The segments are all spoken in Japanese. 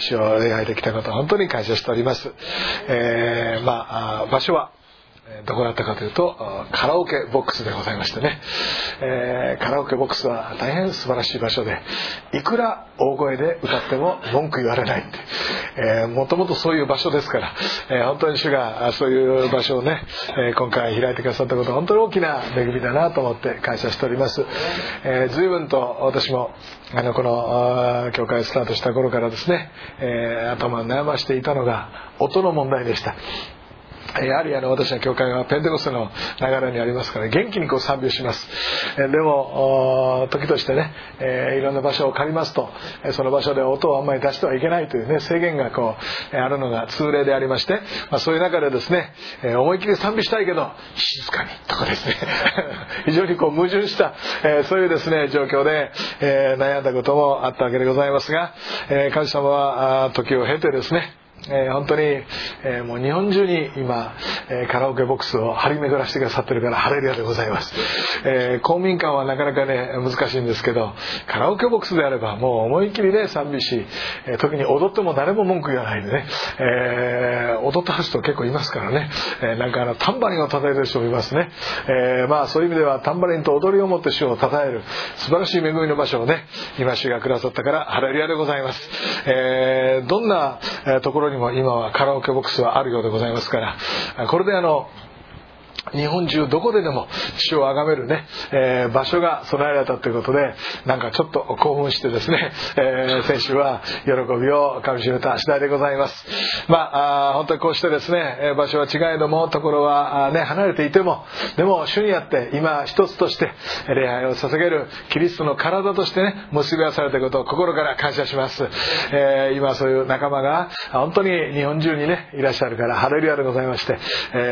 主を礼拝できたことを本当に感謝しております。場所はどこだったかというとカラオケボックスでございましてね、カラオケボックスは大変素晴らしい場所で、いくら大声で歌っても文句言われないって、もともとそういう場所ですから、本当に主がそういう場所をね、今回開いてくださったことは本当に大きな恵みだなと思って感謝しております。随分と私もこの教会スタートした頃からですね、頭を悩ましていたのが音の問題でした。やはり私の教会はペンテコステの流れにありますから元気に賛美をします。でも時としてね、いろんな場所を借りますと、その場所で音をあんまり出してはいけないというね、制限があるのが通例でありまして、そういう中でですね、思い切り賛美したいけど静かにとかですね非常に矛盾した、そういうですね状況で、悩んだこともあったわけでございますが、神様は時を経てですね、本当に、もう日本中に今、カラオケボックスを張り巡らしてくださってるからハレルヤでございます。公民館はなかなかね難しいんですけど、カラオケボックスであればもう思い切りで賛美し、時に踊っても誰も文句言わないでね、踊ってはる人結構いますからね、タンバリンを叩いてる人もいますね。そういう意味ではタンバリンと踊りをもって主を称える素晴らしい恵みの場所をね、今主がくださったからハレルヤでございます。どんなところにも今はカラオケボックスはあるようでございますから、これで日本中どこででも主を崇めるね、場所が備えられたということで、ちょっと興奮してですね、先週は喜びをかみしめた次第でございます。本当にこうしてですね、場所は違えどもところはね離れていても、でも主にあって今一つとして礼拝を捧げるキリストの体としてね結び合わされたことを心から感謝します。今そういう仲間が本当に日本中にねいらっしゃるからハレルヤでございまして、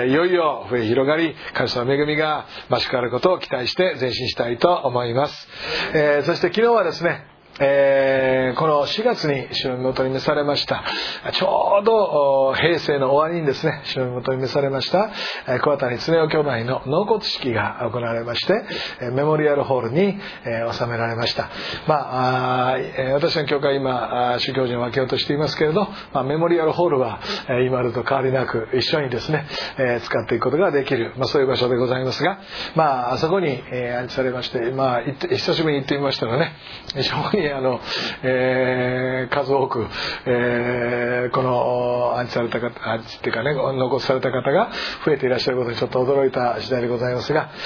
いよいよ増え広がり、神様の恵みが増し加わることを期待して前進したいと思います。そして昨日はですね、この4月に主の身元に召されました、ちょうど平成の終わりにですね主の身元に召されました小谷恒夫兄弟の納骨式が行われまして、メモリアルホールに収められました。私の教会今主教人を分けようとしていますけれど、メモリアルホールは今までと変わりなく一緒にですね使っていくことができる、そういう場所でございますが、あそこに安置されまして、久しぶりに行ってみましたらね、非常に数多く、この安置された方、安置っていうかね残された方が増えていらっしゃることにちょっと驚いた次第でございますが、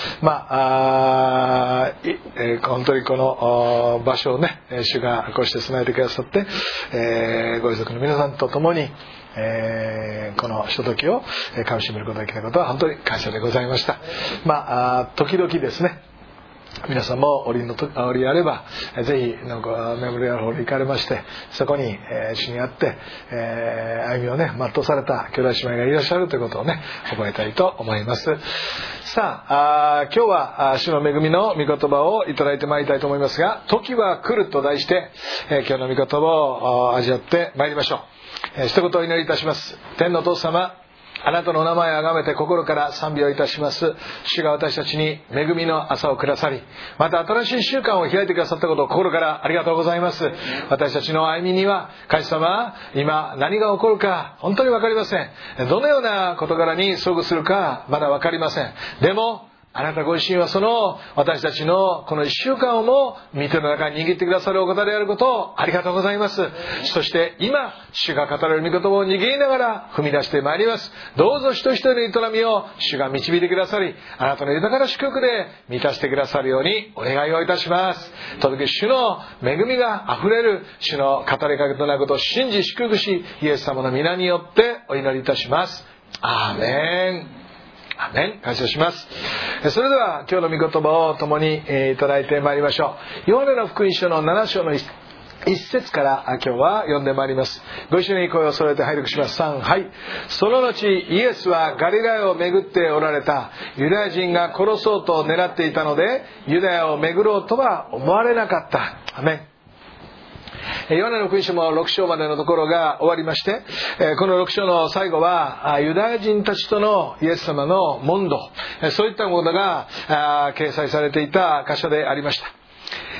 本当にこの場所をね主がこうして備えてくださって、ご遺族の皆さんと共にこのひとときをかみしめることができたことは本当に感謝でございました。時々ですね、皆さんも折あればぜひメモリアルホールに行かれまして、そこに主にあって歩みをね全うされた兄弟姉妹がいらっしゃるということをね覚えたいと思います。さあ、今日は主の恵みの御言葉をいただいてまいりたいと思いますが、時は来ると題して、今日の御言葉を味わってまいりましょう。一言お祈りいたします。天のお父様、あなたのお名前をあがめて心から賛美をいたします。主が私たちに恵みの朝をくださり、また新しい週間を開いてくださったことを心からありがとうございます。私たちの歩みには神様、今何が起こるか本当に分かりません。どのような事柄に遭遇するかまだ分かりません。でもあなたご自身はその私たちのこの一週間をも御手の中に握ってくださるお方であることをありがとうございます。そして今主が語られる御言葉を握りながら踏み出してまいります。どうぞ一人一人の営みを主が導いてくださり、あなたの豊かな祝福で満たしてくださるようにお願いをいたします。時々主の恵みがあふれる主の語りかけとなることを信じ祝福し、イエス様の皆によってお祈りいたします。アーメン。アメン。感謝します。それでは今日の御言葉を共にいただいてまいりましょう。ヨハネの福音書の7章の一節から今日は読んでまいります。ご一緒に声を揃えて拝読します。3、はい。その後イエスはガリラヤを巡っておられたユダヤ人が殺そうと狙っていたので、ユダヤを巡ろうとは思われなかった。アメン。ヨハネの福音書も6章までのところが終わりまして、この6章の最後はユダヤ人たちとのイエス様の問答、そういったものが掲載されていた箇所でありました。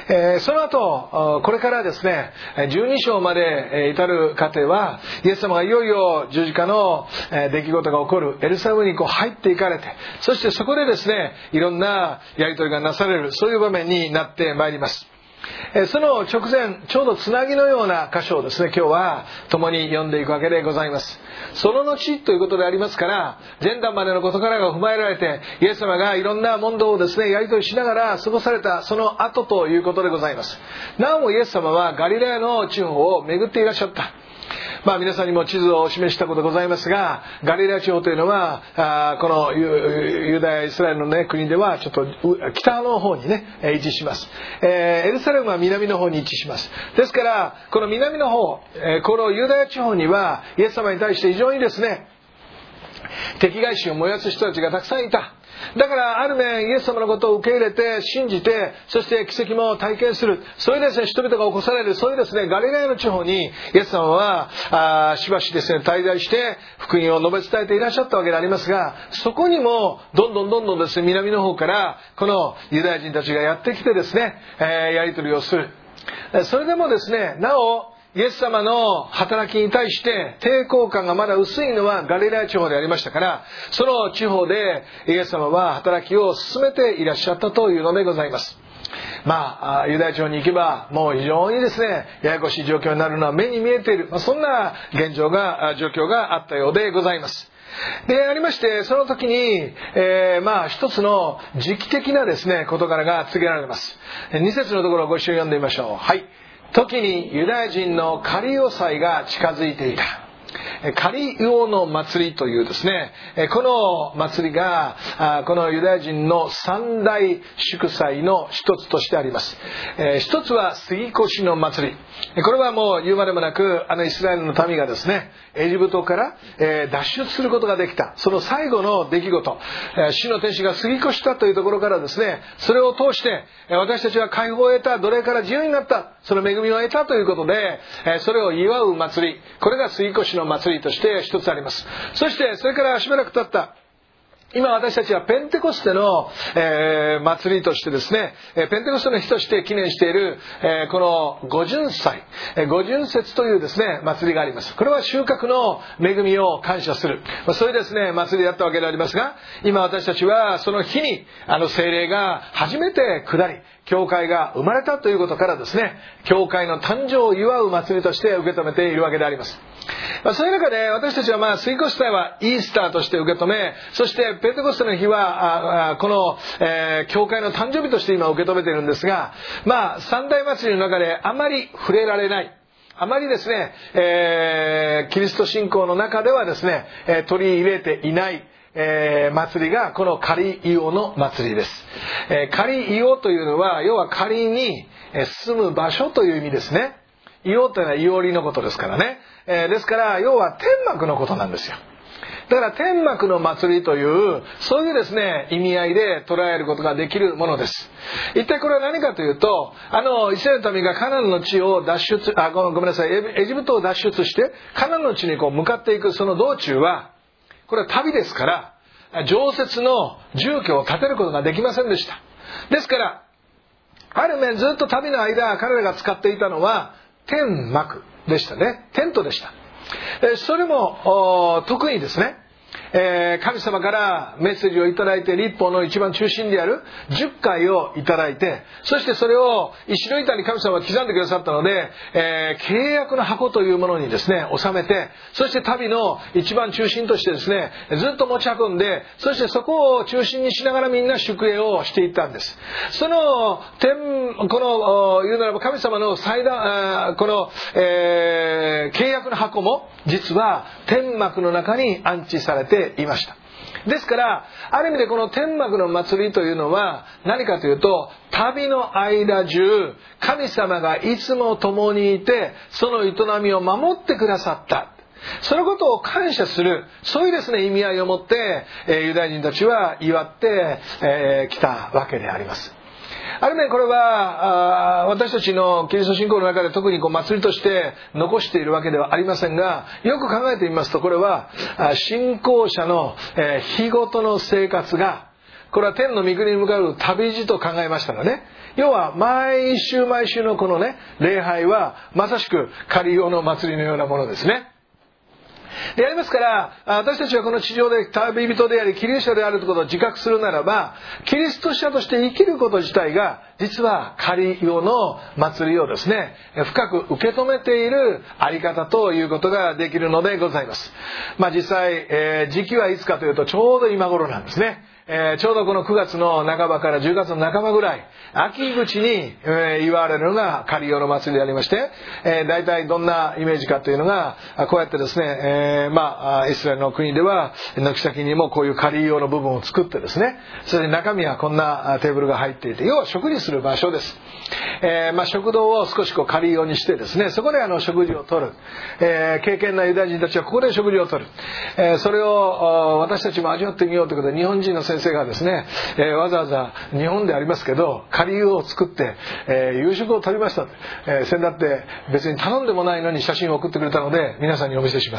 その後これからですね12章まで至る過程はイエス様がいよいよ十字架の出来事が起こるエルサレムに入っていかれて、そしてそこでですねいろんなやり取りがなされる、そういう場面になってまいります。その直前、ちょうどつなぎのような箇所をですね今日は共に読んでいくわけでございます。その後ということでありますから、前段までの事柄が踏まえられてイエス様がいろんな問答をですねやり取りしながら過ごされたその後ということでございます。なおもイエス様はガリラヤの地方を巡っていらっしゃった。皆さんにも地図を示したことございますが、ガリラヤ地方というのはこのユダヤイスラエルの、国ではちょっと北の方に位置します。エルサレムは南の方に位置します。ですからこの南の方、このユダヤ地方にはイエス様に対して非常にですね敵対心を燃やす人たちがたくさんいた。だからある面イエス様のことを受け入れて信じて、そして奇跡も体験する、そういうですね人々が起こされる、そういうですねガリラヤの地方にイエス様はしばしですね滞在して福音を述べ伝えていらっしゃったわけでありますが、そこにもどんどんですね南の方からこのユダヤ人たちがやってきてですね、やり取りをする。それでもですねなおイエス様の働きに対して抵抗感がまだ薄いのはガリラヤ地方でありましたから、その地方でイエス様は働きを進めていらっしゃったというのでございます。ユダヤ地方に行けばもう非常にですねややこしい状況になるのは目に見えている、そんな状況があったようでございます。でありまして、その時に、一つの時期的なですね事柄が告げられます。2節のところをご一緒に読んでみましょう。はい。時にユダヤ人のカリオ祭が近づいていた。カリオの祭りというですね、この祭りがこのユダヤ人の三大祝祭の一つとしてあります。一つは杉越の祭り。これはもう言うまでもなくイスラエルの民がですねエジプトから脱出することができた、その最後の出来事、主の天使が杉越したというところからですね、それを通して私たちは解放を得た、奴隷から自由になった、その恵みを得たということで、それを祝う祭り、これが杉越の祭りとして一つあります。そしてそれからしばらく経った今、私たちはペンテコステの、祭りとしてですね、ペンテコステの日として記念している、この五旬祭、五旬節というですね祭りがあります。これは収穫の恵みを感謝する、そういうですね祭りだったわけでありますが、今私たちはその日に聖霊が初めて下り教会が生まれたということからですね、教会の誕生を祝う祭りとして受け止めているわけであります。そういう中で私たちは杉越祭はイースターとして受け止め、そしてペンテコステの日はこの、教会の誕生日として今受け止めているんですが、三大祭りの中であまり触れられない、あまりですね、キリスト信仰の中ではですね取り入れていない祭りがこのカリイオの祭りです。カリイオというのは要は仮に住む場所という意味ですね。イオというのはイオリのことですからね。ですから要は天幕のことなんですよ。だから天幕の祭りというそういうですね意味合いで捉えることができるものです。一体これは何かというと、イスラエルの民がカナンの地を脱出エジプトを脱出してカナンの地に向かっていくその道中は、これは旅ですから常設の住居を建てることができませんでした。ですからある面ずっと旅の間彼らが使っていたのは天幕でしたね。テントでした。それも特にですね、神様からメッセージをいただいて律法の一番中心である10回をいただいて、そしてそれを石の板に神様が刻んでくださったので、契約の箱というものにですね収めて、そして旅の一番中心としてですねずっと持ち運んで、そしてそこを中心にしながらみんな宿営をしていったんです。そのこの言うならば神様のこの、契約の箱も実は天幕の中に安置されていました。ですからある意味でこの天幕の祭りというのは何かというと、旅の間中神様がいつも共にいてその営みを守ってくださった、そのことを感謝する、そういうですね意味合いを持ってユダヤ人たちは祝ってきたわけであります。ある面これは私たちのキリスト信仰の中で特に祭りとして残しているわけではありませんが、よく考えてみますとこれは信仰者の日ごとの生活がこれは天の御国に向かう旅路と考えましたらね、要は毎週毎週のこのね礼拝はまさしくカリオの祭りのようなものですね。でありますから、私たちはこの地上で旅人でありキリスト者であるということを自覚するならば、キリスト者として生きること自体が実はカリオの祭りをですね深く受け止めているあり方ということができるのでございます。実際、時期はいつかというとちょうど今頃なんですね。ちょうどこの9月の半ばから10月の半ばぐらい、秋口に、言われるのがカリオの祭りでありまして、大体どんなイメージかというのがこうやってですね、イスラエルの国では軒先にもこういうカリオの部分を作ってですね、それで中身はこんなテーブルが入っていて、要は食事する場所です。食堂を少しこうカリオにしてですね、そこで食事をとる、敬虔なユダヤ人たちはここで食事をとる、それを私たちも味わってみようということで、日本人の先生がですね、わざわざ日本でありますけどカリオを作って、夕食をとりました。先だって別に頼んでもないのに写真を送ってくれたので皆さんにお見せします。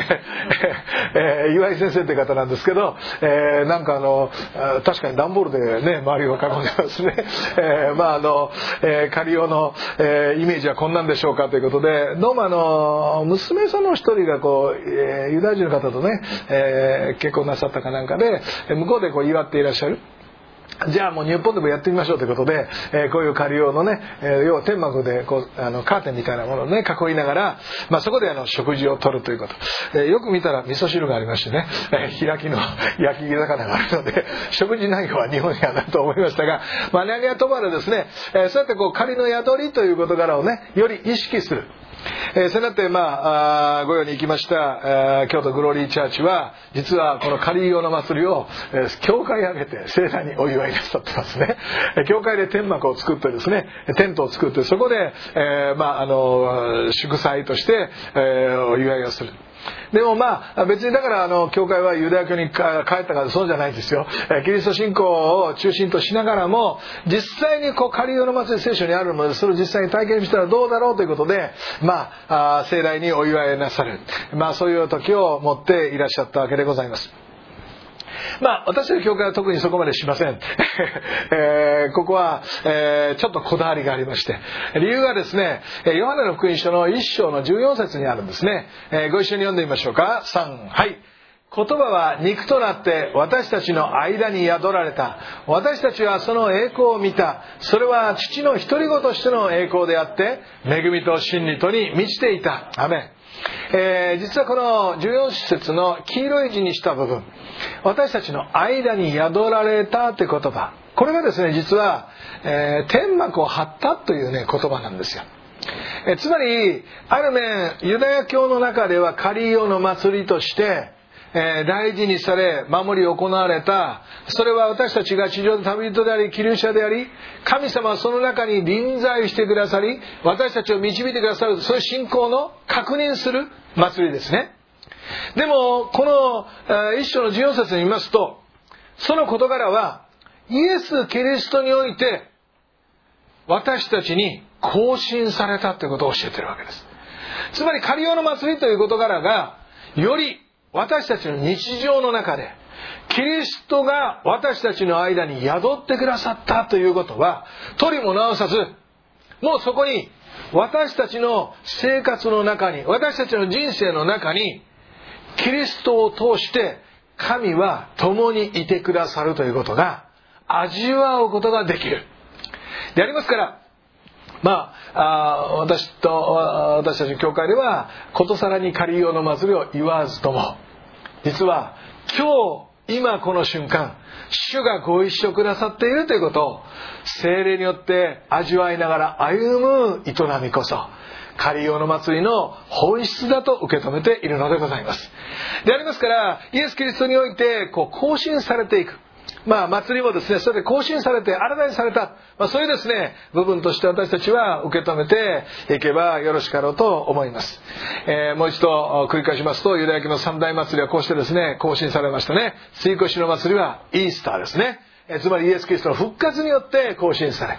岩井先生って方なんですけど、なんか確かに段ボールでね周りを囲んでますね。カリオの、イメージはこんなんでしょうかということで、どうも娘さんの一人がこう、ユダヤ人の方とね、結婚なさったかなんかで向こうでこう祝っていらっしゃる。じゃあもう日本でもやってみましょうということで、こういうカリオのね、要は天幕でこうカーテンみたいなものをね囲いながら、そこで食事をとるということ、よく見たら味噌汁がありましてね、開きの焼き魚があるので食事内容は日本やなと思いましたが、何はともあれですね、そうやってこう仮の宿りという事柄をねより意識する。そうなって御用に行きました京都グローリーチャーチは、実はこのカリオの祭りを教会挙げて盛大にお祝いなさってますね。教会で天幕を作ってですね、テントを作って、そこで、祝祭として、お祝いをする。でも別にだから教会はユダヤ教に帰ったからそうじゃないですよ。キリスト信仰を中心としながらも、実際にこうカリオの祭り聖書にあるので、それを実際に体験したらどうだろうということで、盛大にお祝いなさる、そういう時を持っていらっしゃったわけでございます。私たちの教会は特にそこまでしません。ここは、ちょっとこだわりがありまして、理由がですね、ヨハネの福音書の1章の14節にあるんですね。ご一緒に読んでみましょうか。3、はい。言葉は肉となって私たちの間に宿られた。私たちはその栄光を見た。それは父の独り子としての栄光であって、恵みと真理とに満ちていた。アメン。実はこの14節の黄色い字にした部分、私たちの間に宿られたという言葉、これがですね、実は、天幕を張ったというね言葉なんですよ。つまりある面、ユダヤ教の中ではカリオの祭りとして大事にされ守り行われた。それは私たちが地上で旅人でありキリスト者であり、神様はその中に臨在してくださり、私たちを導いてくださる、そういう信仰の確認する祭りですね。でもこの一章の14節に見ますと、その事柄はイエス・キリストにおいて私たちに更新されたということを教えているわけです。つまりカリオの祭りという事柄がより私たちの日常の中でキリストが私たちの間に宿ってくださったということは、取りも直さず、もうそこに私たちの生活の中に、私たちの人生の中にキリストを通して神は共にいてくださるということが味わうことができるでありますから、私たちの教会ではことさらにカリオの祭りを言わずとも、実は今この瞬間主がご一緒くださっているということを聖霊によって味わいながら歩む営みこそカリオの祭りの本質だと受け止めているのでございます。でありますから、イエス・キリストにおいて更新されていく、祭りもですね、それで更新されて新たにされた、そういうですね部分として私たちは受け止めていけばよろしかろうと思います。もう一度繰り返しますと、ユダヤ教の三大祭りはこうしてですね更新されましたね。杉越の祭りはイースターですね。つまりイエス・キリストの復活によって更新され、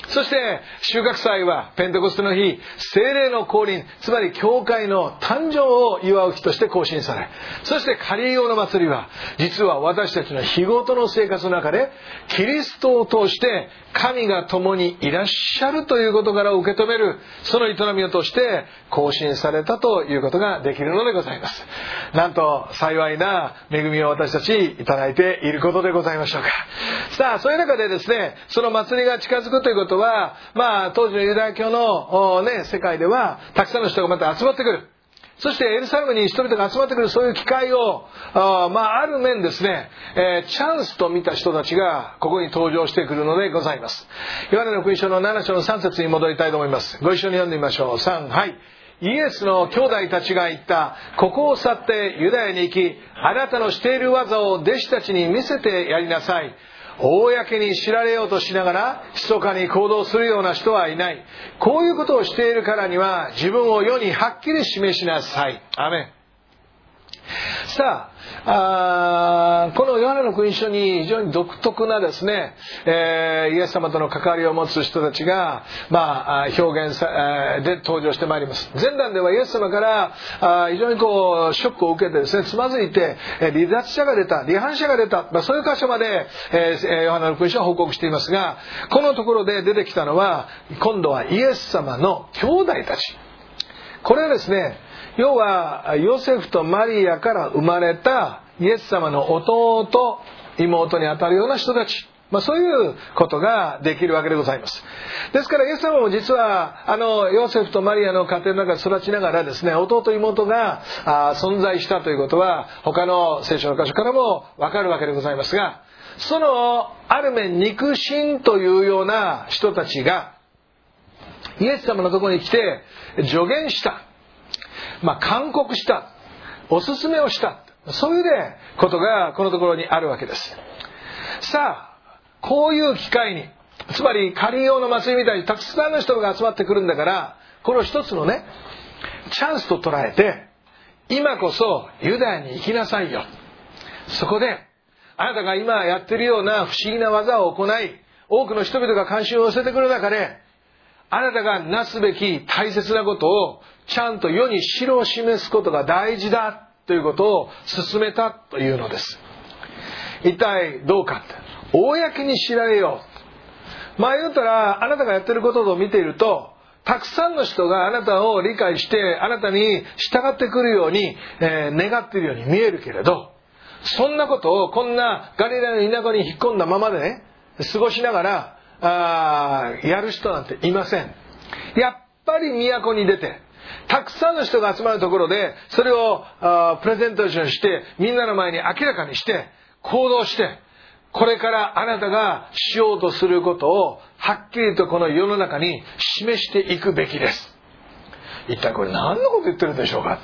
そして収穫祭はペンテコステの日、聖霊の降臨、つまり教会の誕生を祝う日として更新され、そしてカリオの祭りは実は私たちの日ごとの生活の中でキリストを通して神が共にいらっしゃるという事柄を受け止める、その営みを通して更新されたということができるのでございます。なんと幸いな恵みを私たちいただいていることでございましょうか。さあ、そういう中でですね、その祭りが近づくということは、当時のユダヤ教の世界ではたくさんの人がまた集まってくる。そしてエルサレムに人々が集まってくる、そういう機会をある面ですね、チャンスと見た人たちがここに登場してくるのでございます。ヨハネの福音書の7章の3節に戻りたいと思います。ご一緒に読んでみましょう。3、はい。イエスの兄弟たちが言った。ここを去ってユダヤに行き、あなたのしている技を弟子たちに見せてやりなさい。公に知られようとしながら密かに行動するような人はいない。こういうことをしているからには自分を世にはっきり示しなさい。アメン。さあ、このヨハネの福音書に非常に独特なですね、イエス様との関わりを持つ人たちが、表現で登場してまいります。前段ではイエス様から非常にショックを受けてですね、つまずいて離脱者が出た、離反者が出た、そういう箇所まで、ヨハネの福音書は報告していますが、このところで出てきたのは今度はイエス様の兄弟たち。これはですね、要はヨセフとマリアから生まれたイエス様の弟、妹にあたるような人たち、そういうことができるわけでございます。ですからイエス様も実はヨセフとマリアの家庭の中で育ちながらですね、弟妹が存在したということは他の聖書の箇所からもわかるわけでございますが、そのある面肉親というような人たちがイエス様のところに来て助言した、勧告した、おすすめをした、そういうことがこのところにあるわけです。さあ、こういう機会に、つまりカリオの祭りみたいにたくさんの人が集まってくるんだから、これを一つのね、チャンスと捉えて、今こそユダヤに行きなさいよ。そこであなたが今やっているような不思議な技を行い、多くの人々が関心を寄せてくる中で、あなたがなすべき大切なことをちゃんと世に知を示すことが大事だということを進めたというのです。一体どうかって、公に知られよう。言うたら、あなたがやっていることを見ていると、たくさんの人があなたを理解してあなたに従ってくるように、願っているように見えるけれど、そんなことをこんなガリラの田舎に引っ込んだままでね、過ごしながらやる人なんていません。やっぱり都に出て、たくさんの人が集まるところでそれをプレゼンテーションして、みんなの前に明らかにして行動して、これからあなたがしようとすることをはっきりとこの世の中に示していくべきです。一体これ何のこと言ってるんでしょうかって。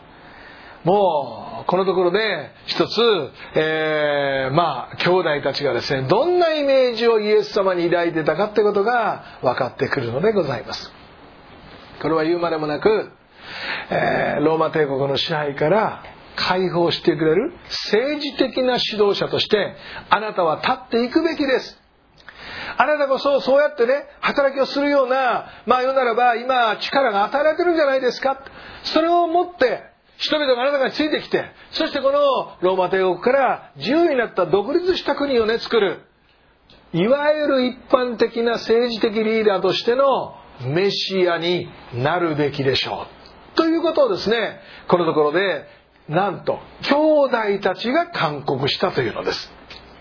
もうこのところで一つ、兄弟たちがですね、どんなイメージをイエス様に抱いてたかってことが分かってくるのでございます。これは言うまでもなく、ローマ帝国の支配から解放してくれる政治的な指導者としてあなたは立っていくべきです。あなたこそそうやってね、働きをするような、言うならば今力が与えられてるんじゃないですか。それを持って人々があなたがついてきて、そしてこのローマ帝国から自由になった独立した国をね、作る、いわゆる一般的な政治的リーダーとしてのメシアになるべきでしょうということをですね、このところでなんと兄弟たちが勧告したというのです。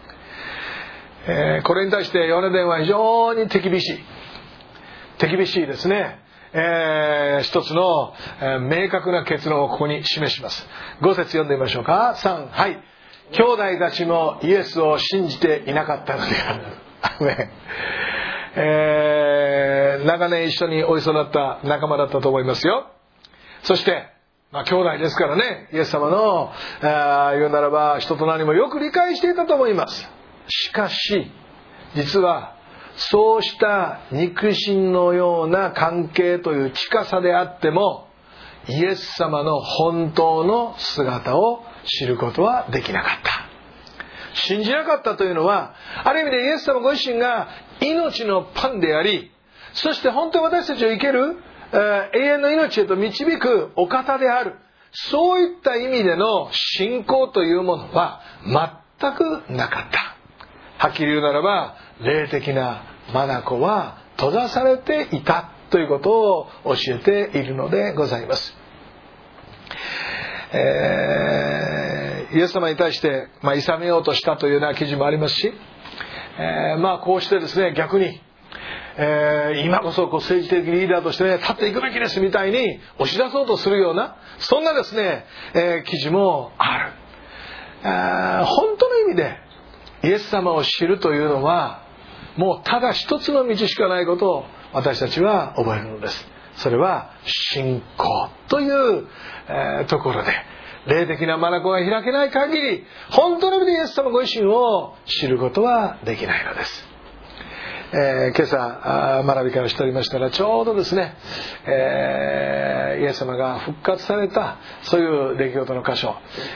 これに対してヨハネ伝は非常に手厳しいですね。一つの明確な結論をここに示します。5節読んでみましょうか。3、はい。兄弟たちもイエスを信じていなかったのである。アメン。長年一緒においそだった仲間だったと思いますよ。そして兄弟ですからね、イエス様の言うならば人となりもよく理解していたと思います。しかし実はそうした肉親のような関係という近さであっても、イエス様の本当の姿を知ることはできなかった。 信じなかったというのは、ある意味でイエス様ご自身が命のパンであり、そして本当に私たちを生ける永遠の命へと導くお方である、そういった意味での信仰というものは全くなかった。はっきり言うならば、霊的な眼は閉ざされていたということを教えているのでございます。イエス様に対して、諌めようとしたというような記事もありますし、こうしてですね、逆に、今こそ政治的リーダーとして、ね、立っていくべきですみたいに押し出そうとするような、そんなですね、記事もある。本当の意味でイエス様を知るというのは、もうただ一つの道しかないことを私たちは覚えるのです。それは信仰という、ところで、霊的な眼が開けない限り、本当の意味でイエス様ご自身を知ることはできないのです。今朝学び会をしておりましたら、ちょうどですね、イエス様が復活されたそういう出来事の箇所、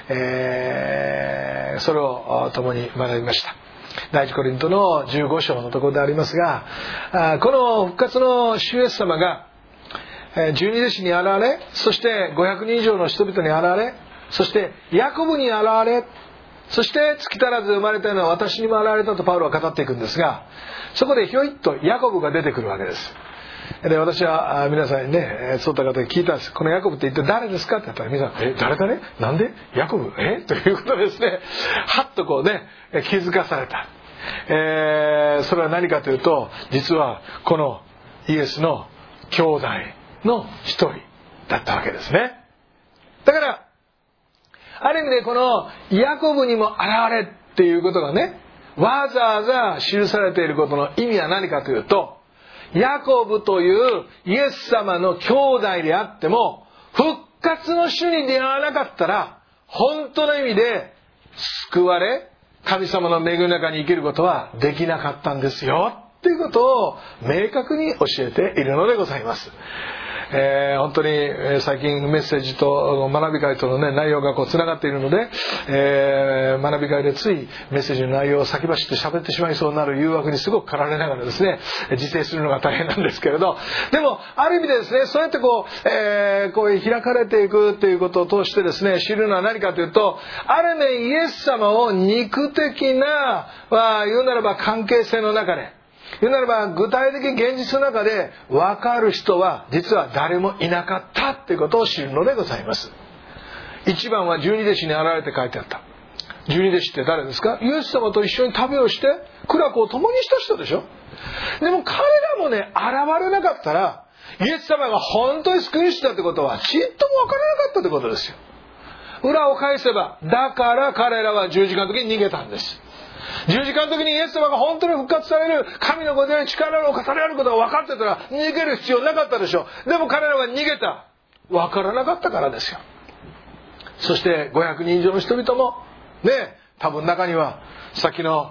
それを共に学びました。第一コリントの15章のところでありますが、この復活の主イエス様が十二弟子に現れ、そして500人以上の人々に現れ、そしてヤコブに現れ、そして月足らず生まれたような私にも現れたとパウロは語っていくんですが、そこでひょいっとヤコブが出てくるわけです。で、私は皆さんにね、そういった方に聞いたんです。このヤコブって一体誰ですかって言ったら、皆さん、誰だね、なんでヤコブということでですね、はっとこうね、気づかされた。それは何かというと、実はこのイエスの兄弟の一人だったわけですね。だからある意味でこのヤコブにも現れっていうことがね、わざわざ記されていることの意味は何かというと、ヤコブというイエス様の兄弟であっても、復活の主に出会わなかったら本当の意味で救われ、神様の恵みの中に生きることはできなかったんですよということを明確に教えているのでございます。本当に最近メッセージと学び会との、ね、内容がこうつながっているので、学び会でついメッセージの内容を先走って喋ってしまいそうになる誘惑にすごく駆られながらですね、自制するのが大変なんですけれど、でもある意味でですね、そうやってこう開かれていくということを通してですね、知るのは何かというと、ある面イエス様を肉的な、言うならば関係性の中で、言うならば具体的現実の中で分かる人は実は誰もいなかったということを知るのでございます。一番は十二弟子に現れて書いてあった。十二弟子って誰ですか？イエス様と一緒に旅をして苦楽を共にした人でしょ。でも彼らもね、現れなかったらイエス様が本当に救い主だってことはちっとも分からなかったってことですよ。裏を返せば、だから彼らは十字架の時に逃げたんです。十字架の時にイエス様が本当に復活される神のごであり力の方であることが分かってたら逃げる必要なかったでしょう。でも彼らは逃げた。分からなかったからですよ。そして500人以上の人々もね、多分中にはさっきの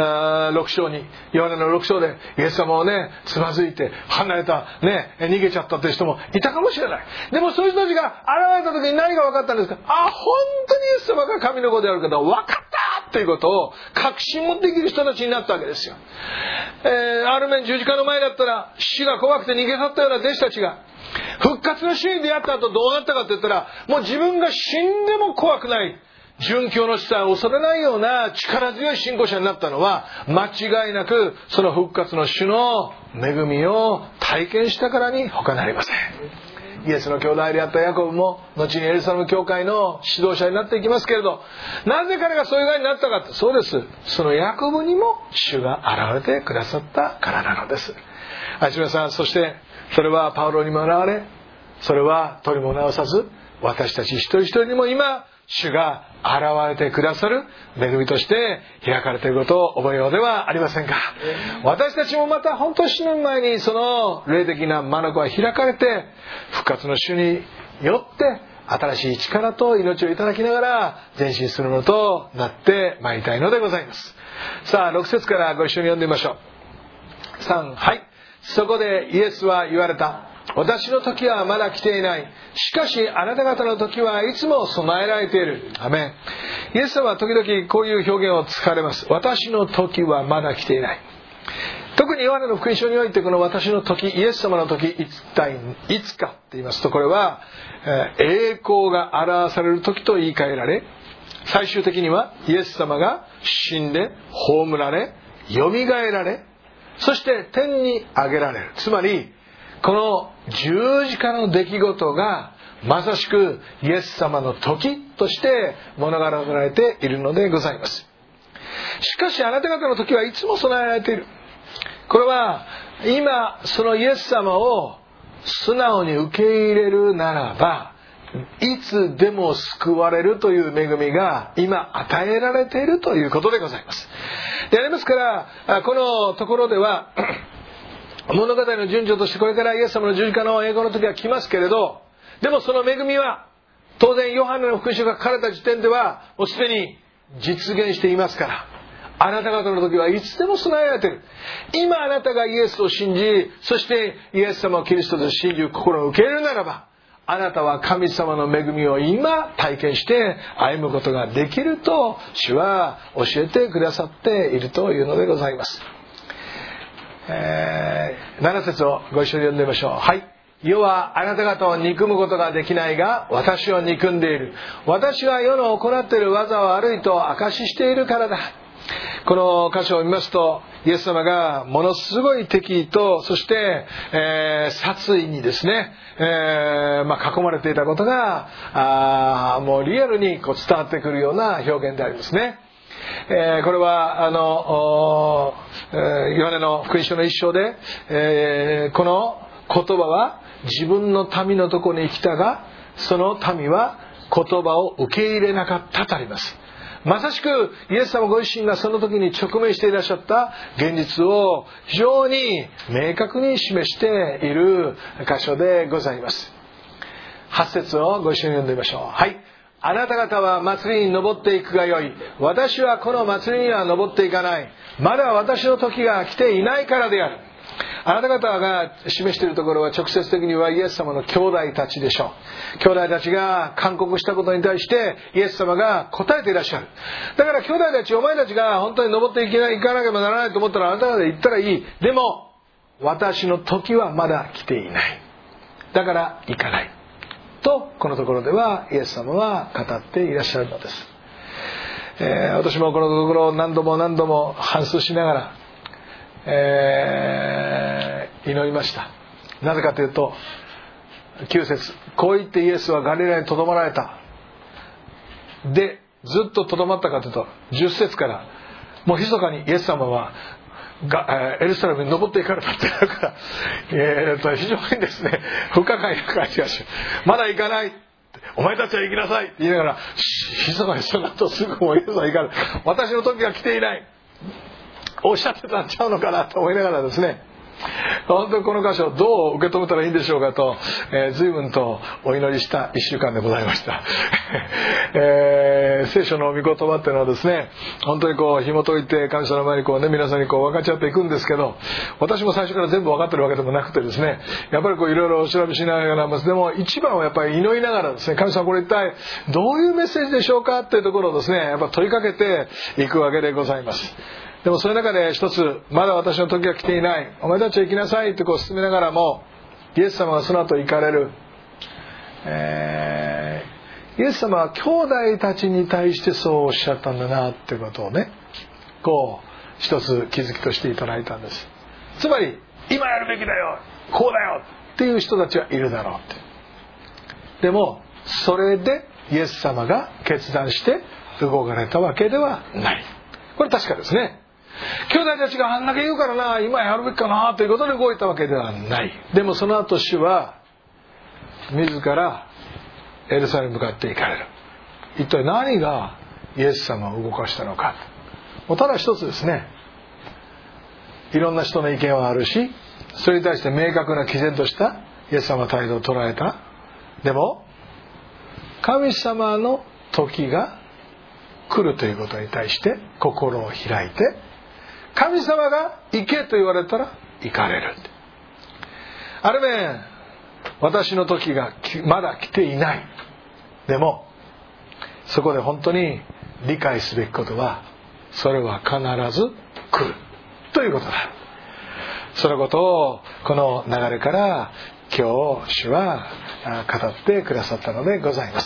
6章に、ヨハネの6章でイエス様をねつまずいて離れたね、逃げちゃったという人もいたかもしれない。でもそういう人たちが現れた時に何が分かったんですか？本当にイエス様が神の子であることが分かったということを確信もできる人たちになったわけですよ。ある面十字架の前だったら死が怖くて逃げ去ったような弟子たちが復活の主に出会った後どうなったかと言ったら、もう自分が死んでも怖くない、殉教の死体を恐れないような力強い信仰者になったのは、間違いなくその復活の主の恵みを体験したからに他なりません。イエスの兄弟であったヤコブも後にエルサレム教会の指導者になっていきますけれど、なぜ彼がそういう側になったかって、そうです。そのヤコブにも主が現れてくださったからなのです。愛皆さん、そしてそれはパウロにも現れ、それは取りも直さず私たち一人一人にも今主が現れてくださる恵みとして開かれていることを覚えようではありませんか。私たちもまた本当に死ぬ前にその霊的な眼が開かれて、復活の主によって新しい力と命をいただきながら前進するのとなってまいりたいのでございます。さあ6節からご一緒に読んでみましょう。3、はい。そこでイエスは言われた。私の時はまだ来ていない。しかしあなた方の時はいつも備えられている。アメン。 イエス様は時々こういう表現を使われます。私の時はまだ来ていない。特にヨハネの福音書においてこの私の時、イエス様の時、一体いつかって言いますと、これは栄光が表される時と言い換えられ、最終的にはイエス様が死んで葬られ、よみがえられ、そして天に上げられる。つまりこの十字架の出来事がまさしくイエス様の時として物語られているのでございます。しかしあなた方の時はいつも備えられている。これは今そのイエス様を素直に受け入れるならば、いつでも救われるという恵みが今与えられているということでございます。でありますから、このところでは物語の順序としてこれからイエス様の十字架の栄光の時が来ますけれど、でもその恵みは当然ヨハネの福音書が書かれた時点ではもうすでに実現していますから、あなた方の時はいつでも備えられている。今あなたがイエスを信じ、そしてイエス様をキリストと信じる心を受け入れるならば、あなたは神様の恵みを今体験して歩むことができると主は教えてくださっているというのでございます。7節をご一緒に読んでみましょう。はい。世はあなた方を憎むことができないが、私を憎んでいる。私は世の行っている技を悪いと証ししているからだ。この箇所を見ますと、イエス様がものすごい敵意と、そして、殺意にですね、囲まれていたことがもうリアルにこう伝わってくるような表現でありますね。これはヨハネの福音書の一章で、この言葉は自分の民のところに来たが、その民は言葉を受け入れなかったとあります。まさしくイエス様ご自身がその時に直面していらっしゃった現実を非常に明確に示している箇所でございます。8節をご一緒に読んでみましょう。はい。あなた方は祭りに登っていくがよい。私はこの祭りには登っていかない。まだ私の時が来ていないからである。あなた方が示しているところは直接的にはイエス様の兄弟たちでしょう。兄弟たちが勧告したことに対してイエス様が答えていらっしゃる。だから兄弟たち、お前たちが本当に登っていかなければならないと思ったらあなた方で行ったらいい。でも私の時はまだ来ていない。だから行かない。とこのところではイエス様は語っていらっしゃるのです。私もこのところを何度も反芻しながら祈りました。なぜかというと9節、こう言ってイエスはガリラにとどまられた。でずっととどまったかというと10節からもう密かにイエス様はエルサレムに登っていかれたってなるから非常にですね不可解な感じがしまだ行かない、お前たちは行きなさいって言いながら密かにその後すぐもうイエスは行かれる、私の時が来ていないおっしゃってたんちゃうのかなと思いながらですね、本当にこの箇所をどう受け止めたらいいんでしょうかと、随分とお祈りした1週間でございました。聖書の御言葉っていうのはですね、本当にこう紐解いて神様の前にこうね、皆さんにこう分かち合っていくんですけど、私も最初から全部分かってるわけでもなくてですね、やっぱりこういろいろお調べしながら、でも一番はやっぱり祈りながらですね、神様これ一体どういうメッセージでしょうかっていうところをですね、やっぱ問いかけていくわけでございます。でもその中で一つ、まだ私の時が来ていない、お前たちは行きなさいってこう進めながらも、イエス様はその後行かれる。イエス様は兄弟たちに対してそうおっしゃったんだなっていうことをね、こう一つ気づきとしていただいたんです。つまり今やるべきだよ、こうだよっていう人たちはいるだろうって。でもそれでイエス様が決断して動かれたわけではない。これ確かですね。兄弟たちがあんだけ言うからな、今やるべきかなということで動いたわけではない。でもその後主は自らエルサレムに向かって行かれる。一体何がイエス様を動かしたのか。もうただ一つですね、いろんな人の意見はあるし、それに対して明確な毅然としたイエス様の態度を捉えた。でも神様の時が来るということに対して心を開いて、神様が行けと言われたら行かれる。ある面、私の時がまだ来ていない。でもそこで本当に理解すべきことは、それは必ず来るということだ。そのことをこの流れから今日主は語ってくださったのでございます。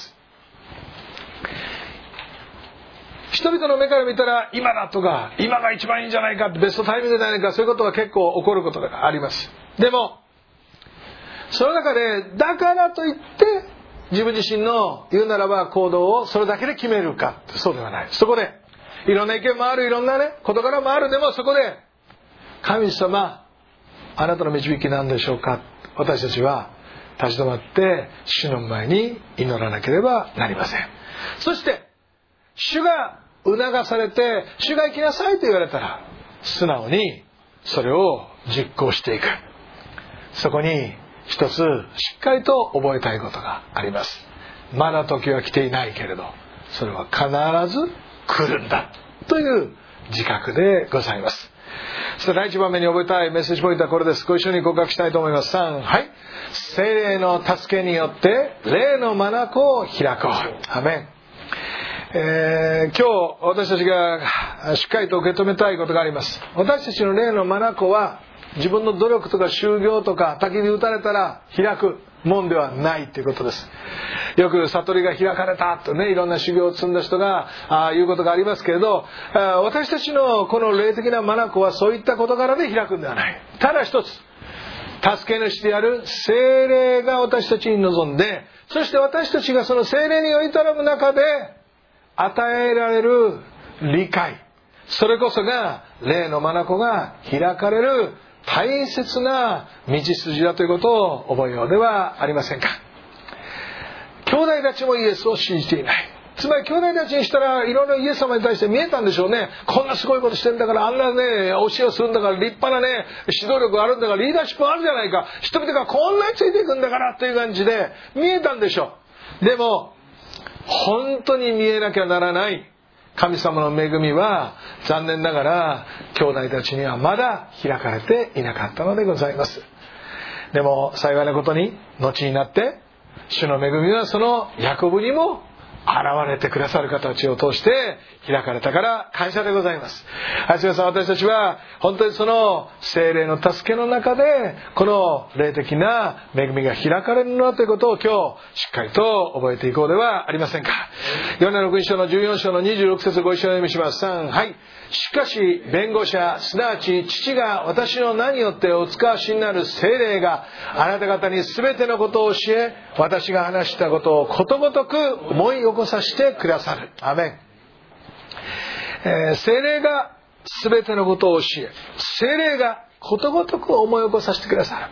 人々の目から見たら今だとか今が一番いいんじゃないか、ベストタイミングじゃないか、そういうことが結構起こることがあります。でもその中でだからといって自分自身の言うならば行動をそれだけで決めるか、そうではない。そこでいろんな意見もある、いろんな事柄もある。でもそこで神様、あなたの導きなんでしょうか。私たちは立ち止まって主の前に祈らなければなりません。そして主が促されて、主が行きなさいと言われたら素直にそれを実行していく。そこに一つしっかりと覚えたいことがあります。まだ時は来ていないけれど、それは必ず来るんだという自覚でございます。そして第一番目に覚えたいメッセージポイントはこれです。ご一緒に告白したいと思います。3、はい。聖霊の助けによって霊の眼を開こう。アメン。今日私たちがしっかりと受け止めたいことがあります。私たちの霊の眼は自分の努力とか修行とか滝に打たれたら開くもんではないということです。よく悟りが開かれたとね、いろんな修行を積んだ人が言うことがありますけれど、私たちのこの霊的な眼はそういった事柄で開くんではない。ただ一つ、助け主である聖霊が私たちに臨んで、そして私たちがその聖霊により頼む中で与えられる理解、それこそが霊の眼が開かれる大切な道筋だということを覚えようではありませんか。兄弟たちもイエスを信じていない。つまり兄弟たちにしたらいろいろイエス様に対して見えたんでしょうね。こんなすごいことしてんだから、あんなね教えをするんだから、立派なね指導力があるんだから、リーダーシップあるじゃないか、人々がこんなについていくんだからという感じで見えたんでしょう。でも本当に見えなきゃならない神様の恵みは残念ながら兄弟たちにはまだ開かれていなかったのでございます。でも幸いなことに後になって主の恵みはそのヤコブにも現れてくださる形を通して開かれたから感謝でございます。皆さん、私たちは本当にその聖霊の助けの中でこの霊的な恵みが開かれるのだということを今日しっかりと覚えていこうではありませんか。ヨハネの福音書の14章の26節ご一緒にお読みします。3、はい。しかし弁護者、すなわち父が私の名によってお使わしになる聖霊があなた方に全てのことを教え、私が話したことをことごとく思い起こさせてくださる。アメン。聖霊が全てのことを教え、聖霊がことごとく思い起こさせてくださ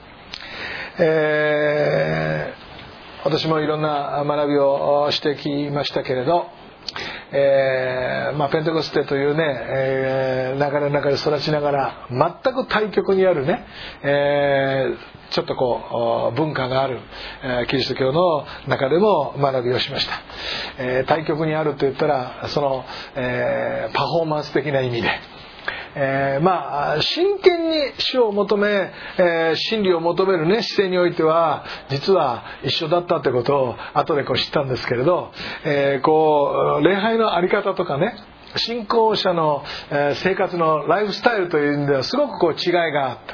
る。私もいろんな学びをしてきましたけれど、ペンテコステというね、流れの中で育ちながら全く対極にあるね、ちょっとこう文化がある、キリスト教の中でも学びをしました。対極にあると言ったらその、パフォーマンス的な意味で、真剣に主を求め、真理を求めるね姿勢においては実は一緒だったということを後で知ったんですけれど、礼拝のあり方とかね、信仰者の生活のライフスタイルという意味ではすごく違いがあった。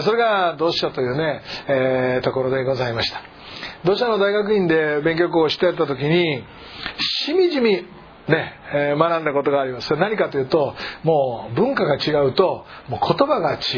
それが同志社というね、ところでございました。同志社の大学院で勉強をしてやった時にしみじみ学んだことがあります。それ何かというと、もう文化が違うともう言葉が違うって、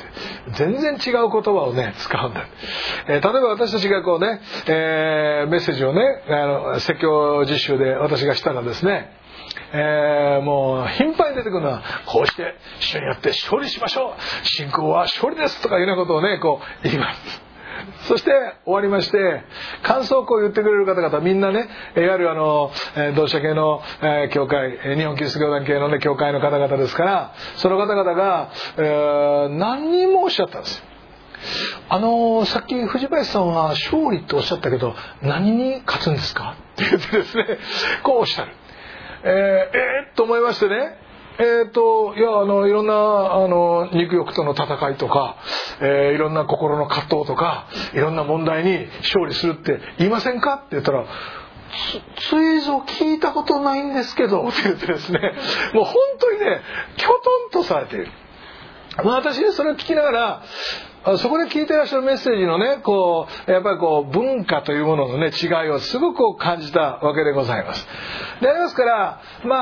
全然違う言葉をね使うんだ。例えば私たちがメッセージをね説教実習で私がしたらですね、もう頻繁に出てくるのはこうして主によって勝利しましょう、信仰は勝利ですとかいうようなことをね言います。そして終わりまして、感想を言ってくれる方々みんなね、いわゆる同社系の教会、日本キリスト教団系のね教会の方々ですから、その方々が何人もおっしゃったんですよ。さっき藤林さんは勝利っておっしゃったけど何に勝つんですかって言ってですね、こうおっしゃる。と思いましてね、いろんな肉欲との戦いとか、いろんな心の葛藤とか、いろんな問題に勝利するって言いませんかって言ったら、 追贈聞いたことないんですけどって言ってですね、もう本当にねきょとんとされている。私ねそれを聞きながら、そこで聞いてらっしゃるメッセージのねやっぱり文化というもののね違いをすごく感じたわけでございます。でありますから、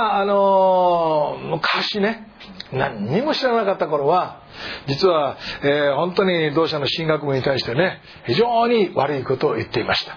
昔ね何にも知らなかった頃は実は、本当に同社の進学部に対してね非常に悪いことを言っていました。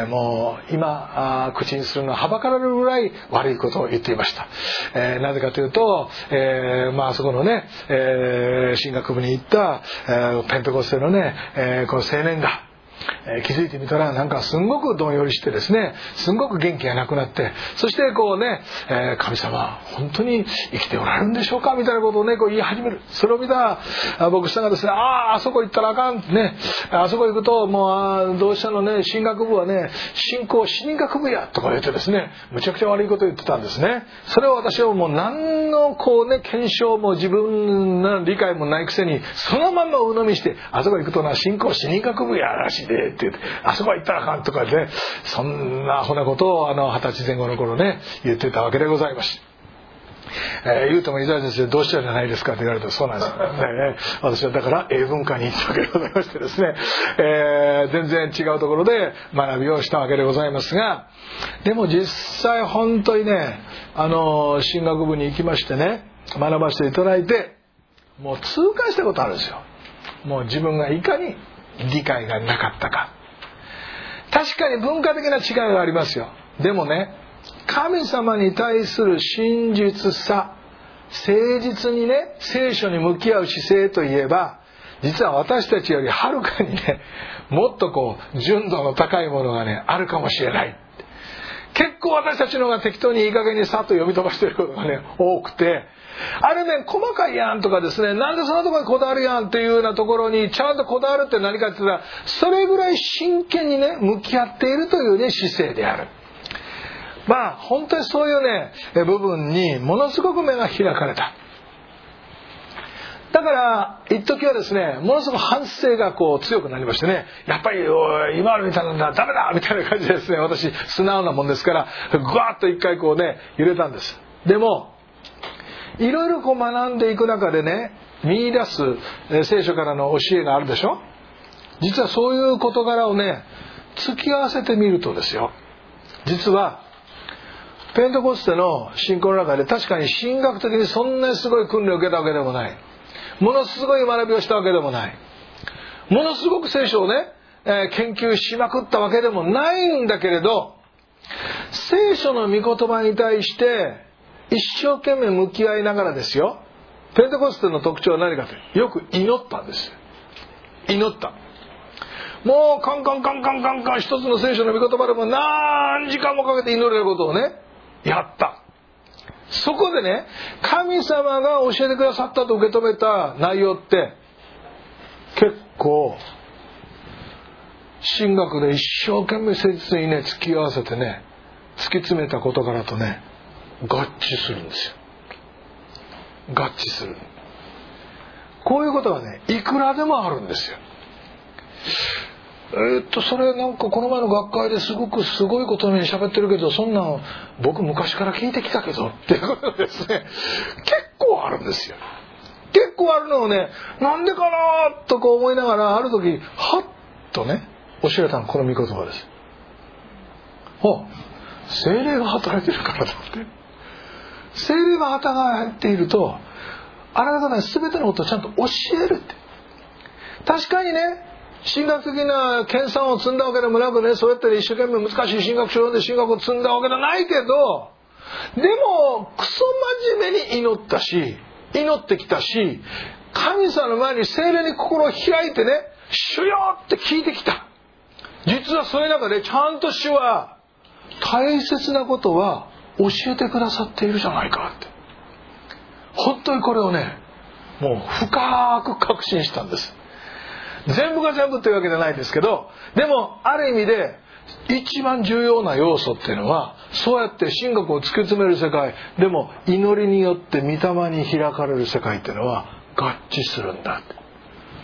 もう今口にするのははばかられるぐらい悪いことを言っていました。なぜかというと、あそこのね、進学部に行った、ペンテコステのね、この青年が気づいてみたらなんかすんごくどんよりしてですね、すんごく元気がなくなって、そして神様本当に生きておられるんでしょうかみたいなことをね言い始める。それを見た牧師さんがですね、あそこ行ったらあかんね、あそこ行くともう同志社のね進学部はね信仰神学部やとか言ってですね、むちゃくちゃ悪いことを言ってたんですね。それを私はもう何の検証も自分の理解もないくせにそのまま鵜呑みして、あそこ行くとな信仰神学部やらしいでって言って、あそこは行ったらあかんとかね、そんなアホなことを20歳前後の頃ね言ってたわけでございます。言うても伊沢先生どうしたじゃないですかって言われて、そうなんです、私はだから英文科に行ったわけでございましてですね、全然違うところで学びをしたわけでございますが、でも実際本当にね進学部に行きましてね学ばせていただいて、もう痛感したことあるんですよ。もう自分がいかに理解がなかったか。確かに文化的な違いがありますよ。でもね神様に対する真実さ、誠実にね聖書に向き合う姿勢といえば、実は私たちよりはるかにねもっと純度の高いものがねあるかもしれない。結構私たちの方が適当にいい加減にさっと読み飛ばしていることがね多くて、あれね細かいやんとかですね、なんでそんなところにこだわるやんっていうようなところにちゃんとこだわるって何かって言ったら、それぐらい真剣にね向き合っているというね姿勢である。本当にそういうね部分にものすごく目が開かれた。だから一時はですねものすごく反省が強くなりましてね、やっぱり今あるみたいなのはダメだみたいな感じでですね、私素直なもんですからぐわっと一回揺れたんです。でもいろいろ学んでいく中でね見出す聖書からの教えがあるでしょ。実はそういう事柄をね突き合わせてみるとですよ、実はペンテコステの信仰の中で確かに神学的にそんなにすごい訓練を受けたわけでもない、ものすごい学びをしたわけでもない、ものすごく聖書をね、研究しまくったわけでもないんだけれど、聖書の御言葉に対して一生懸命向き合いながらですよ、ペンテコステの特徴は何かとよく祈ったんです。祈った。もうカンカン一つの聖書の御言葉でも何時間もかけて祈れることをねやった。そこでね神様が教えてくださったと受け止めた内容って結構神学で一生懸命誠実にね突き合わせてね突き詰めた事柄とね合致するんですよ。合致する。こういうことがねいくらでもあるんですよ。それなんかこの前の学会ですごくすごいことに喋ってるけど、そんなの僕昔から聞いてきたけどっていうことですね結構あるんですよ。結構あるのをねなんでかなと思いながら、ある時はっとね教えたのこの御言葉です。聖霊が働いてるからだって。聖霊が働いているとあなた方に全てのことをちゃんと教えるって。確かにね神学的な研鑽を積んだわけでもなくね、そうやって一生懸命難しい神学書を読んで神学を積んだわけではないけど、でもクソ真面目に祈ったし祈ってきたし、神様の前に聖霊に心を開いてね、主よって聞いてきた。実はそういう中でちゃんと主は大切なことは教えてくださっているじゃないかって、本当にこれをねもう深く確信したんです。全部が全部というわけじゃないですけど、でもある意味で一番重要な要素っていうのは、そうやって神学を突き詰める世界でも祈りによって御霊に開かれる世界っていうのは合致するんだって。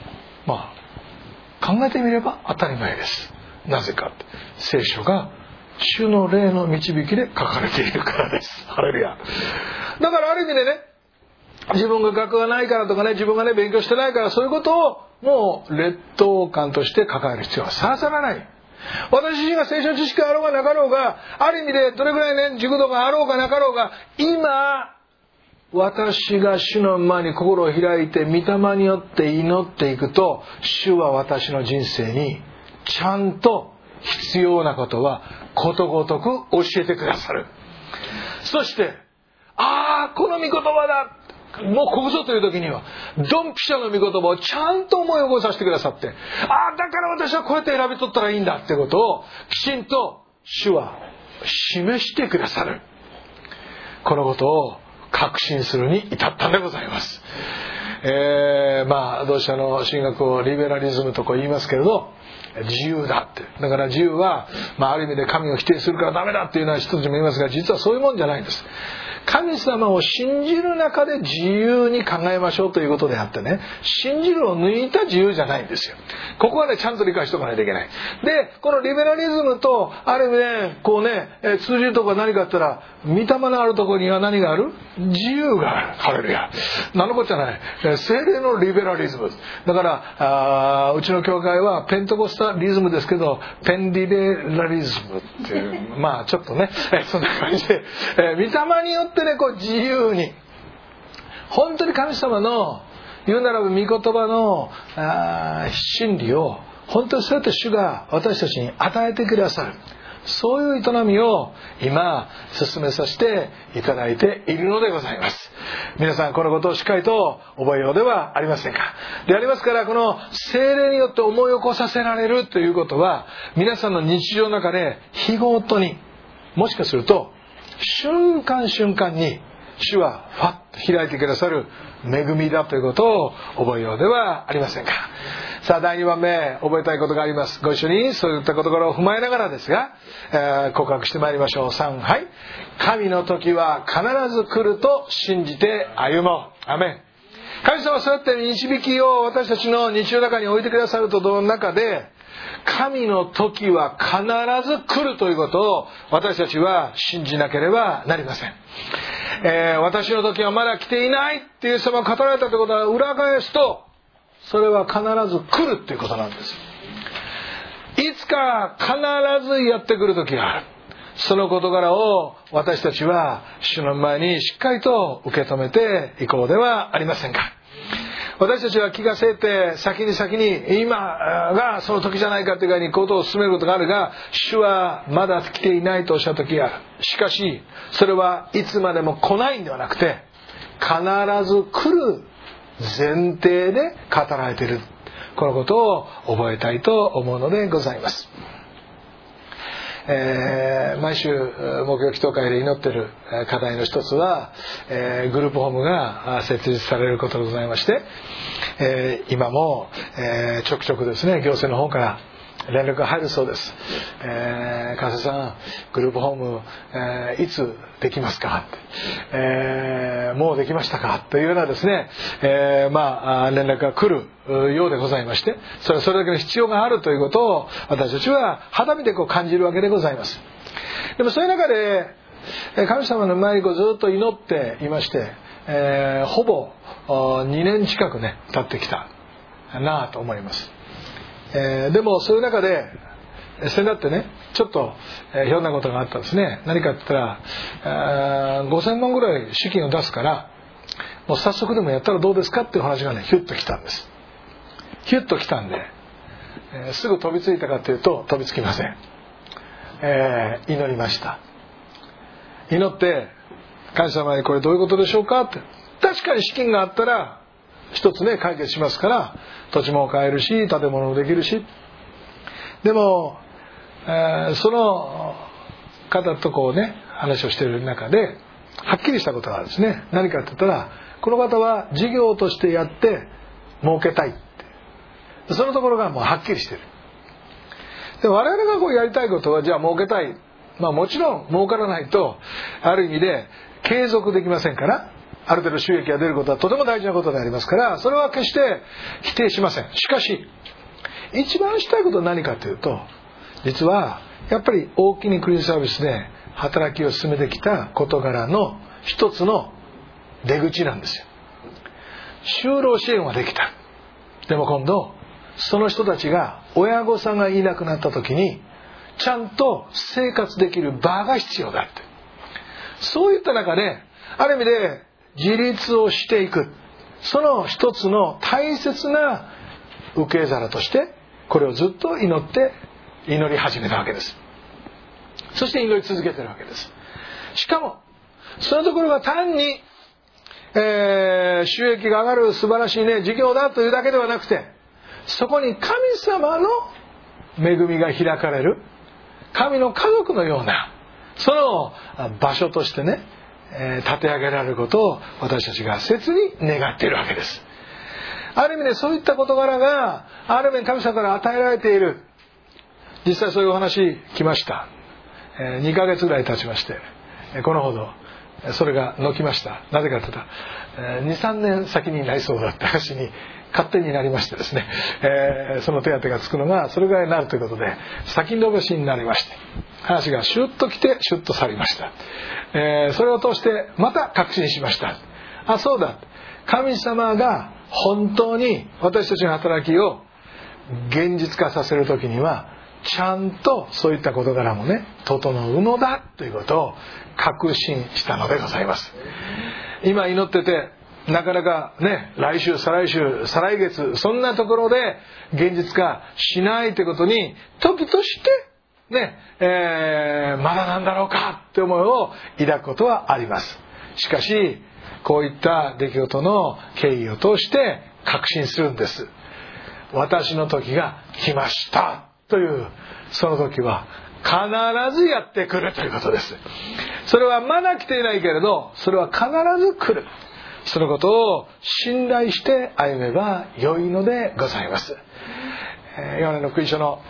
考えてみれば当たり前です。なぜかって聖書が主の霊の導きで書かれているからです。ハレルヤ。だからある意味でね、自分が学がないからとかね、自分がね勉強してないから、そういうことをもう劣等感として抱える必要はさらさらない。私自身が聖書知識があろうがなかろうが、ある意味でどれぐらいね熟度があろうがなかろうが、今私が主の前に心を開いて御霊によって祈っていくと、主は私の人生にちゃんと必要なことはことごとく教えてくださる。そしてこの御言葉だ、もうここぞという時にはドンピシャの御言葉をちゃんと思い起こさせてくださって、だから私はこうやって選び取ったらいいんだってことをきちんと主は示してくださる。このことを確信するに至ったんでございます。同志社の神学をリベラリズムと言いますけれど、自由だって。だから自由は、ある意味で神を否定するからダメだっていうのは人たちも言いますが、実はそういうもんじゃないんです。神様を信じる中で自由に考えましょうということであってね、信じるを抜いた自由じゃないんですよ。ここはねちゃんと理解しておかないといけない。で、このリベラリズムとある意味ね通じるところは何かあったら、御霊のあるところには何がある？自由がある。ハレルヤ。何のこっちゃない。聖霊のリベラリズムだから、うちの教会はペントコスタリズムですけど、ペンリベラリズムっていうちょっとねそんな感じで、御霊によってね自由に本当に神様の言うならば御言葉の真理を本当にそうやって主が私たちに与えてくださる、そういう営みを今進めさせていただいているのでございます。皆さんこのことをしっかりと覚えようではありませんか。でありますから、この聖霊によって思い起こさせられるということは、皆さんの日常の中で日ごとに、もしかすると瞬間瞬間に主はファッと開いてくださる恵みだということを覚えようではありませんか。さあ、第2番目覚えたいことがあります。ご一緒にそういった事柄を踏まえながらですが、告白してまいりましょう。3、はい。神の時は必ず来ると信じて歩もう。アメン。神様はそうやって導きを私たちの日常の中に置いてくださると同中で、神の時は必ず来るということを私たちは信じなければなりません。私の時はまだ来ていないっていう様を語られたということは裏返すと、それは必ず来るっていうことなんです。いつか必ずやってくる時がある。その事柄を私たちは主の前にしっかりと受け止めていこうではありませんか。私たちは気がせいて先に今がその時じゃないかというふうにことを進めることがあるが、主はまだ来ていないとおっしゃった時がある。しかしそれはいつまでも来ないんではなくて、必ず来る前提で語られている、このことを覚えたいと思うのでございます。毎週木曜祈祷会で祈っている課題の一つは、グループホームが設立されることでございまして、今もちょくちょくですね、行政の方から連絡が入るそうです。加瀬さん、グループホーム、いつできますかって、もうできましたかというようなですね、連絡が来るようでございまして、それだけの必要があるということを私たちは肌身で感じるわけでございます。でもそういう中で神様の前にずっと祈っていまして、ほぼ2年近くね経ってきたなぁと思います。でもそういう中で先だってね、ちょっとひょんなことがあったんですね。何かって言ったら5000万ぐらい資金を出すから、もう早速でもやったらどうですかっていう話がねヒュッと来たんです。ヒュッと来たんで、すぐ飛びついたかというと飛びつきません。祈りました。祈って神様にこれどういうことでしょうかって。確かに資金があったら一つね解決しますから、土地も買えるし建物もできるし、でも、その方と話をしている中ではっきりしたことがあるんですね。何かって言ったら、この方は事業としてやって儲けたいって、そのところがもうはっきりしている。で我々がやりたいことは、じゃあ儲けたい、もちろん儲からないとある意味で継続できませんから、ある程度収益が出ることはとても大事なことでありますから、それは決して否定しません。しかし一番したいことは何かというと、 実はやっぱり大きにクリスサービスで働きを進めてきた事柄の一つの出口なんですよ。就労支援はできた。でも今度その人たちが親御さんがいなくなった時にちゃんと生活できる場が必要だって、そういった中である意味で自立をしていく、その一つの大切な受け皿としてこれをずっと祈り始めたわけです。そして祈り続けているわけです。しかもそのところが単に、収益が上がる素晴らしい事業だというだけではなくて、そこに神様の恵みが開かれる神の家族のようなその場所として立て上げられることを私たちが切に願っているわけです。ある意味でそういった事柄がある面神様から与えられている。実際そういうお話来ました。2ヶ月ぐらい経ちまして、このほどそれがのきました。なぜかというと 2,3 年先になりそうだって話に勝手になりましてですね、その手当がつくのがそれぐらいになるということで先延ばしになりまして、話がシュッと来てシュッと去りました。それを通してまた確信しました。あ、そうだ、神様が本当に私たちの働きを現実化させる時にはちゃんとそういった事柄も整うのだということを確信したのでございます。今祈っててなかなか来週再来週再来月そんなところで現実化しないということに時としてまだなんだろうかって思いを抱くことはあります。しかしこういった出来事の経緯を通して確信するんです。私の時が来ましたという、その時は必ずやってくるということです。それはまだ来ていないけれどそれは必ず来る、そのことを信頼して歩めば良いのでございます。ヨハネの福音書の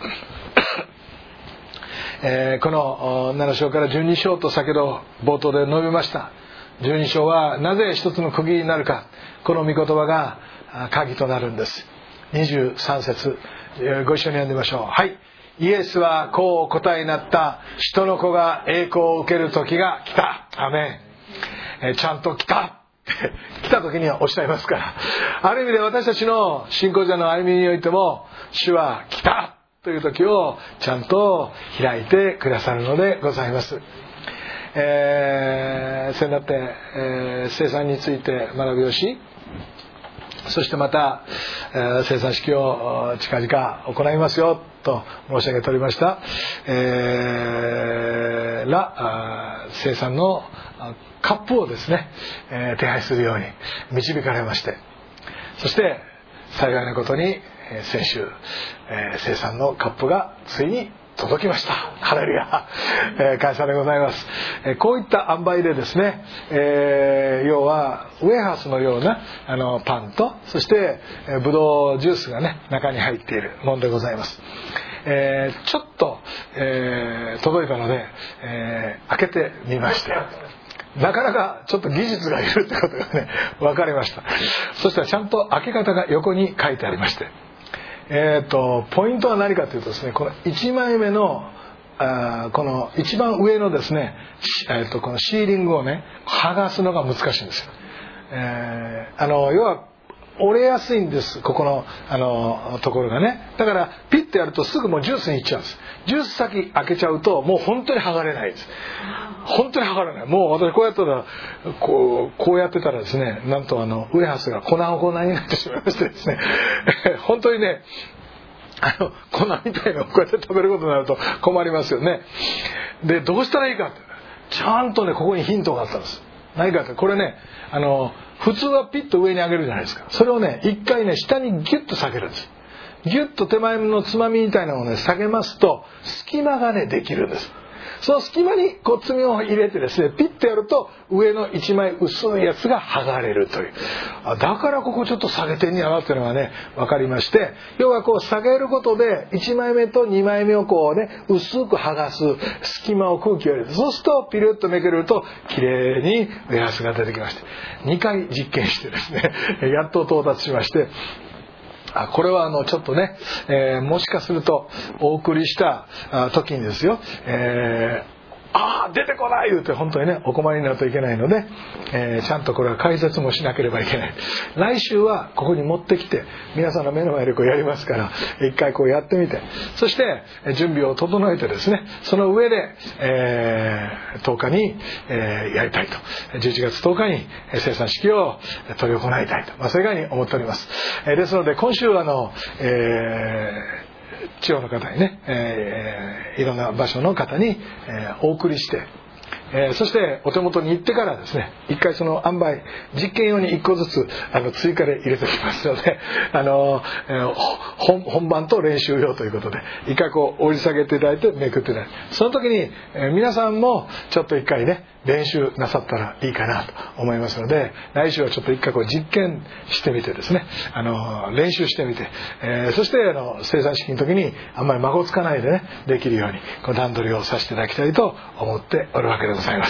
この7章から12章と先ほど冒頭で述べました。12章はなぜ一つの区切りになるか、この御言葉が鍵となるんです。23節ご一緒に読んでみましょう。はい。イエスはこう答えになった。人の子が栄光を受ける時が来た。アメン。ちゃんと来た来た時にはおっしゃいますから、ある意味で私たちの信仰者の歩みにおいても主は来たという時をちゃんと開いてくださるのでございます。先だって、生産について学びをし、そしてまた、生産式を近々行いますよと申し上げておりました、生産のカップをですね、手配するように導かれまして、そして幸いなことに先週、生産のカップがついに届きました。ハレルヤ、感謝でございます。こういった塩梅でですね、要はウェハースのようなパンと、そしてブドウジュースが中に入っているものでございます。ちょっと、届いたので、開けてみまして、なかなかちょっと技術がいるってことが分かりました。そしたらちゃんと開け方が横に書いてありまして、ポイントは何かというとですね、この1枚目のこの一番上のですね、このシーリングを剥がすのが難しいんですよ。要は折れやすいんです、ここのところがだからピッてやるとすぐもうジュースにいっちゃうんです。ジュース先開けちゃうともう本当に剥がれないです。本当に剥がれない。もう私こうやったらこうやってたらですね、なんとウェハースが粉々になってしまいましてですね本当に粉みたいなのをこうやって食べることになると困りますよね。でどうしたらいいかって、ちゃんとここにヒントがあったんです。何かって、これ普通はピッと上に上げるじゃないですか。それを一回下にギュッと下げるんです。ギュッと手前のつまみみたいなのを下げますと隙間ができるんです。その隙間につみを入れてですね、ピッとやると上の一枚薄いやつが剥がれるという。だからここちょっと下げてんやなっていうのが分かりまして、要は下げることで1枚目と2枚目を薄く剥がす、隙間を空気を入れる。そうするとピルッとめくるときれいにウェハースが出てきまして、2回実験してですねやっと到達しまして、 これはちょっとね、もしかするとお送りした時にですよ、出てこない言うて本当にねお困りになるといけないので、ちゃんとこれは解説もしなければいけない。来週はここに持ってきて皆さんの目の前でこうやりますから、一回こうやってみて、そして準備を整えてですね、その上で、10日に、やりたいと、11月10日に生産式を執り行いたいと、そういうふうに思っております。ですので今週は地方の方にね、いろんな場所の方に、お送りして、そしてお手元に行ってからですね、一回その塩梅実験用に1個ずつ追加で入れておきますので、本番と練習用ということで一回こう折り下げていただいてめくっていただいて、その時に、皆さんもちょっと一回ね練習なさったらいいかなと思いますので、来週はちょっと一回こう実験してみてですね、練習してみて、そして生産式の時にあんまり孫つかないでねできるようにこう段取りをさせていただきたいと思っておるわけでございます。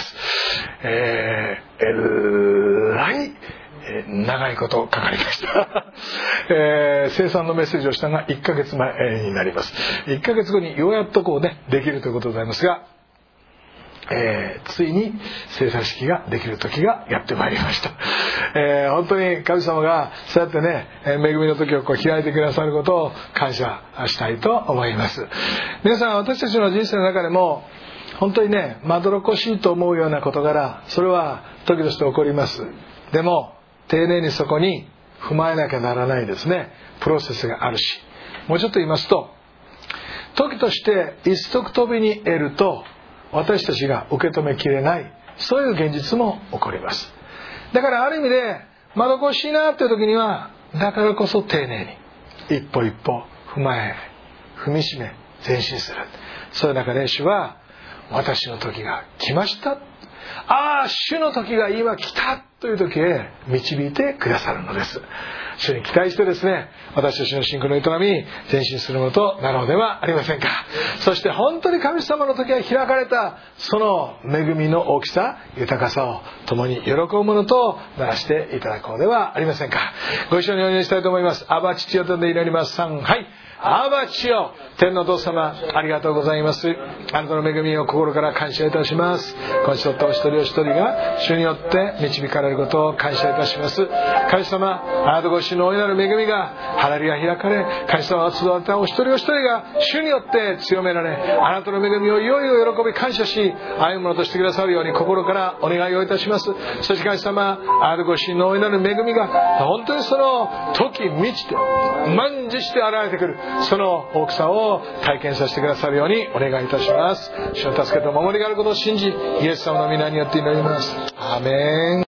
長いことかかりました生産のメッセージをしたのが1ヶ月前になります。1ヶ月後にようやっとこうねできるということでございますが、ついに生産式ができる時がやってまいりました。本当に神様がそうやってね恵みの時をこう開いてくださることを感謝したいと思います。皆さん、私たちの人生の中でも本当にねまどろっこしいと思うような事柄、それは時として起こります。でも丁寧にそこに踏まえなきゃならないですねプロセスがあるし、もうちょっと言いますと、時として一足飛びに得ると私たちが受け止めきれない、そういう現実も起こります。だからある意味でまどろっこしいなっていう時には、だからこそ丁寧に一歩一歩踏まえ踏みしめ前進する。そういう中で主は私の時が来ました、主の時が今来たという時へ導いてくださるのです。主に期待してですね、私たちの信仰の営みに前進するものとなろうではありませんか。そして本当に神様の時が開かれたその恵みの大きさ豊かさを共に喜ぶものとならしていただこうではありませんか。ご一緒にお祈りしたいと思います。アバ父よとで祈ります。3、はい。アバ父よ、天のお父様、ありがとうございます。あなたの恵みを心から感謝いたします。今週とお一人お一人が主によって導かれることを感謝いたします。神様、あなたご主の大いなる恵みが花火が開かれ、神様は集わったお一人お一人が主によって強められ、あなたの恵みをいよいよ喜び感謝し歩むものとしてくださるように心からお願いをいたします。そして神様、あなたご主の大いなる恵みが本当にその時満ちて満じして現れてくる、その大きさを体験させてくださるようにお願いいたします。主の助けと守りがあることを信じ、イエス様の皆によって祈ります。アーメン。